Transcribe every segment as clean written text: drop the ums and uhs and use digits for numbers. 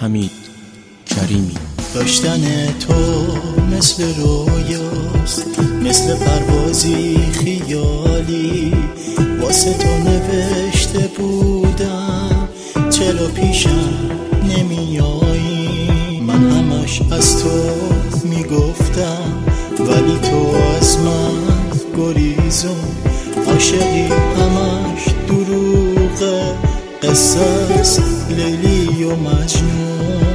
حمید کریمی. داشتن تو مثل رویاست، مثل پروازی خیالی، واسه تو نوشته بودم چرا پیشم نمیایی. من همش از تو میگفتم ولی تو از من گریزون. عاشقی همش دروغه، قصص لیلی و مجنون.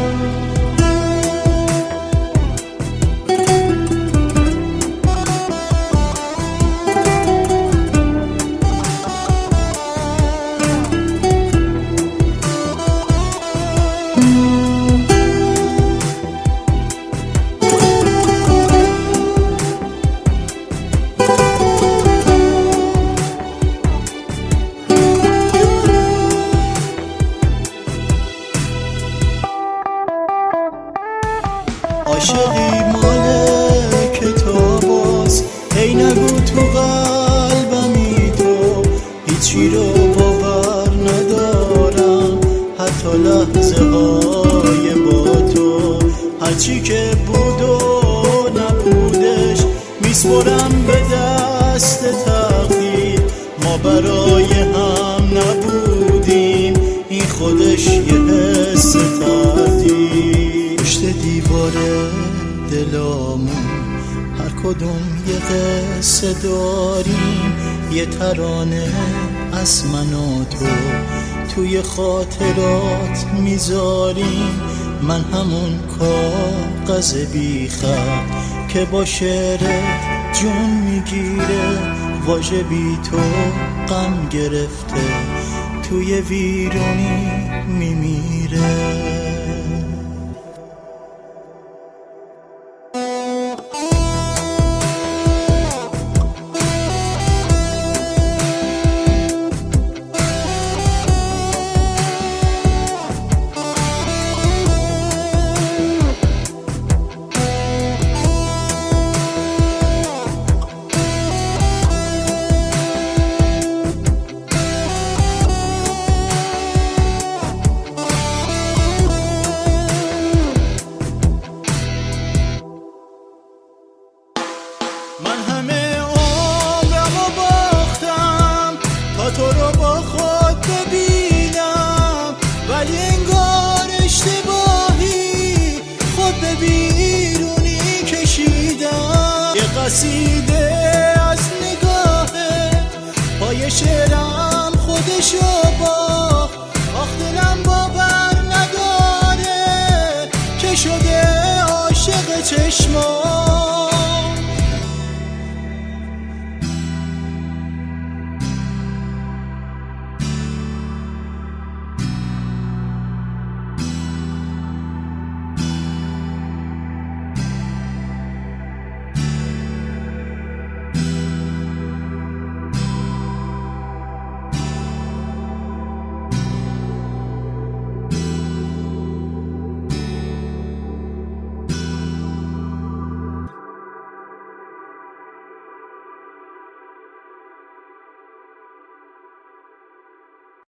عاشقی مال کتاباست، هی نگو تو قلبمی تو هیچی رو باور ندارم، حتی لحظه های با تو. هرچی که بود و نبودش میسپرم به دست تقدیر. ما برای هم نبودیم، این خودش یه حس تردید. پشت دیوار دلامون هر کدوم یه قصه داریم، یه ترانه از من و تو توی خاطرات میذاریم. من همون کاغذ بی خط که با شعرت جون میگیره، واژه بی تو غم گرفته توی ویرونی میمیره. من همه عمرمو باختم تا تو رو با خود ببینم، ولی انگار اشتباهی خود به بیرونی کشیدم. یه قصیده از نگاهت پای شعرم خودشو باخت. آخ دلم باور نداره که شده عاشق چشمات.